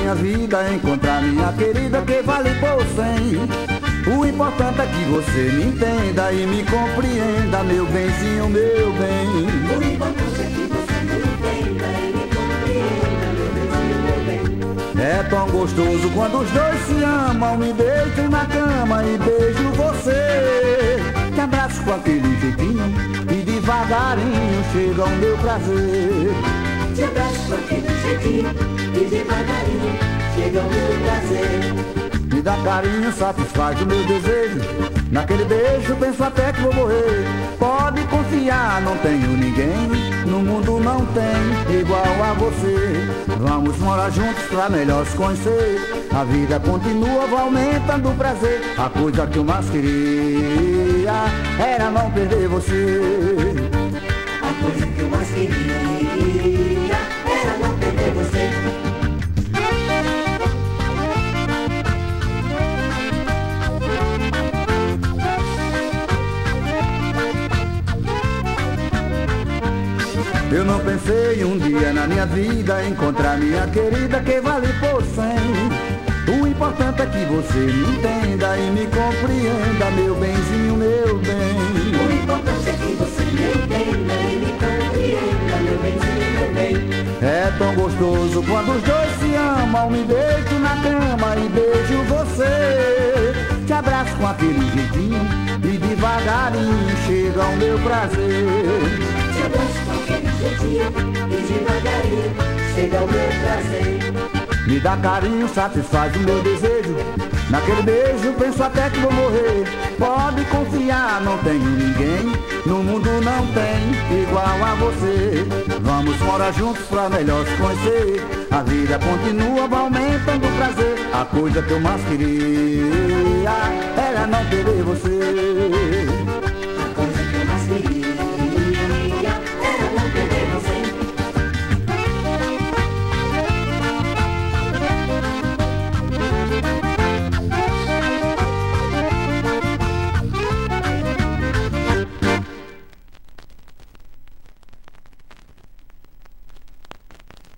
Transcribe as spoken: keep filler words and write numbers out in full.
minha vida é encontrar minha querida que vale por cem. O importante é que você me entenda e me compreenda, meu benzinho, meu bem. O importante é que você me entenda e me compreenda, meu benzinho, meu bem. É tão gostoso quando os dois se amam, me deitam na cama e beijo você. Te abraço com aquele jeitinho e devagarinho chega o meu prazer. Te abraço com aquele jeitinho e devagarinho chega o meu prazer. Me dá carinho, satisfaz o meu desejo. Naquele beijo penso até que vou morrer. Pode confiar, não tenho ninguém, no mundo não tem igual a você. Vamos morar juntos pra melhor se conhecer. A vida continua, vai aumentando o prazer. A coisa que eu mais queria era não perder você. A coisa que eu mais queria era não perder você. Eu não pensei um dia na minha vida encontrar minha querida que vale por cem. O importante é que você me entenda e me compreenda, meu benzinho, meu bem. O importante é que você me entenda e me compreenda, meu benzinho, meu bem. É tão gostoso quando os dois se amam, me deito na cama e beijo você. Te abraço com aquele jeitinho e devagarinho chega o meu prazer. Te abraço com aquele jeitinho e devagarinho chega o meu prazer. Me dá carinho, satisfaz o meu desejo. Naquele beijo penso até que vou morrer. Pode confiar, não tenho ninguém, no mundo não tem igual a você. Vamos morar juntos pra melhor se conhecer. A vida continua, vai aumentando o prazer. A coisa que eu mais queria era não perder você.